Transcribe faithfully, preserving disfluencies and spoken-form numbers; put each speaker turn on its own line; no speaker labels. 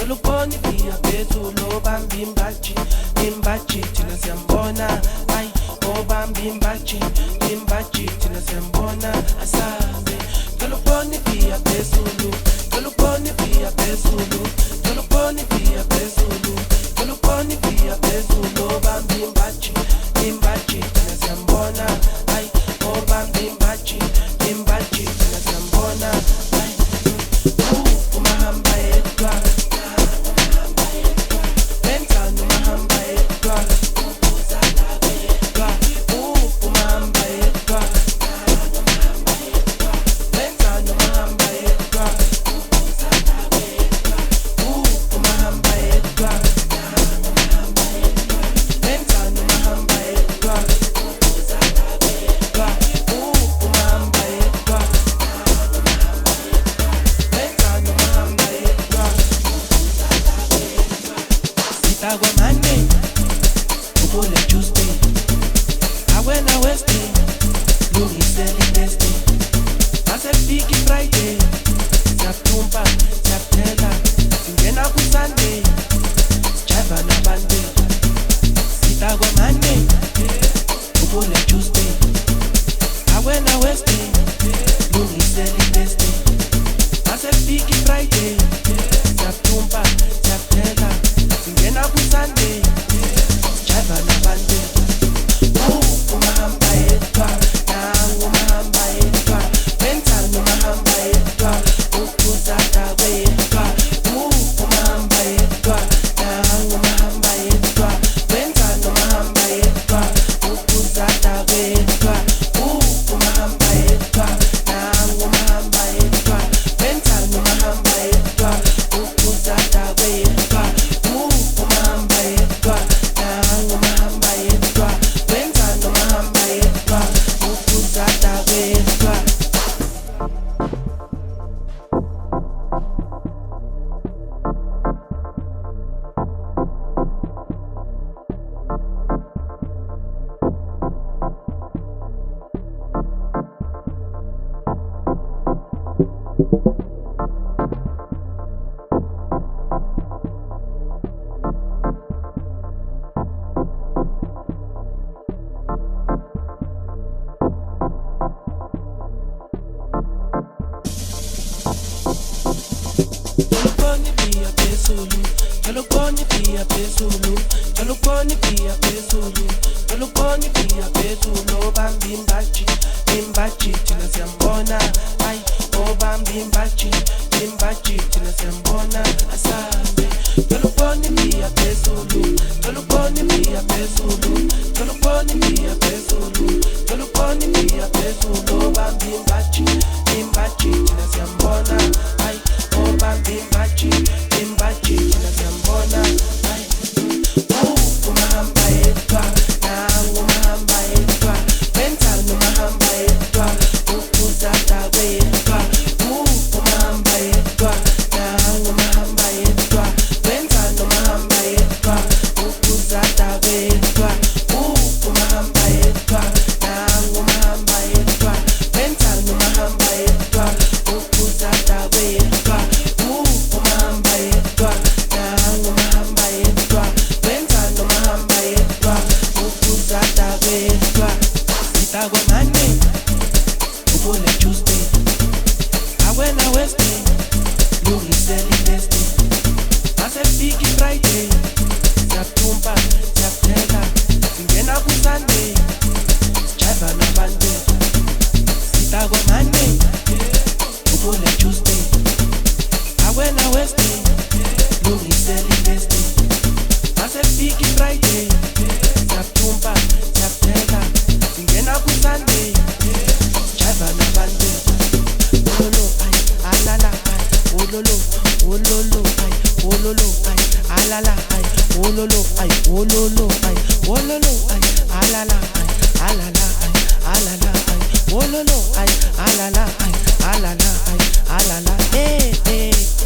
Toluponi pia phezulu bambi imbaji imbaji thina siyambona ay obambi imbaji imbaji thina siyambona asabe Toluponi pia phezulu Toluponi pia phezulu Toluponi pia phezulu Toluponi pia phezulu bambi imbaji imbaji thina siyambona ay obambi imbaji imbaji thina siyambona ay umahamba yedwa Agua Monday, Ubula Tuesday, Awena Wednesday, Louis Selling Thursday, Mase Biggie Friday, Satumba, Saptela, Singena ku Sunday, Java na Monday, Agua Monday, Ubula Tuesday, Awena Wednesday, Louis Selling Thursday, Mase Biggie Friday, Satumba, Saptela. Singena ku Sunday, Java na Monday. Oh, umahamba yedwa, nangu umahamba yedwa. Mental umahamba yedwa, ukuzata wedwa. Oh, umahamba yedwa, nangu umahamba yedwa. Mental umahamba yedwa, ukuzata wedwa. Oh, umahamba yedwa, nangu umahamba yedwa. Mental umahamba yedwa, ukuzata wedwa. Toluponi pia phezulu, Toluponi pia phezulu, Toluponi pia phezulu, Toluponi pia phezulu, bambi imbaji, imbaji thina siyambona, ay obambi imbaji, imbaji thina siyambona asabe. Toluponi pia phezulu, Toluponi pia phezulu, Toluponi pia phezulu, Toluponi pia phezulu, bambi imbaji, imbaji thina siyambona, ay obambi imbaji, imbaji thina siyambona, ay umahamba yedwa, nangu umahamba yedwa. Mental umahamba yedwa, ukuzata wedwa. Umahamba yedwa, nangu umahamba yedwa. Mental umahamba yedwa, ukuzata wedwa. Umahamba yedwa, nangu umahamba yedwa. Mental umahamba yedwa, ukuzata wedwa. Umahamba yedwa, nangu umahamba yedwa. Mental umahamba yedwa, ukuzata wedwa. Agua Monday, Ubula Tuesday, Awena Wednesday, Louis Selling Thursday, Mase Biggie Friday, Satumba, Saptela, Singena ku Sunday, Java na Monday. Agua Monday, Ubula Tuesday, Awena Wednesday, Louis Selling Thursday, Mase Biggie Friday, Satumba, Saptela. Singena ku Sunday, Java na Monday. Ololo ay, alala ay, ololo, ololo ay, ololo ay, alala ay, ololo ay, ololo ay, ololo ay, alala ay, alala ay, alala ay, ololo ay, alala ay, alala ay, alala. Eh eh.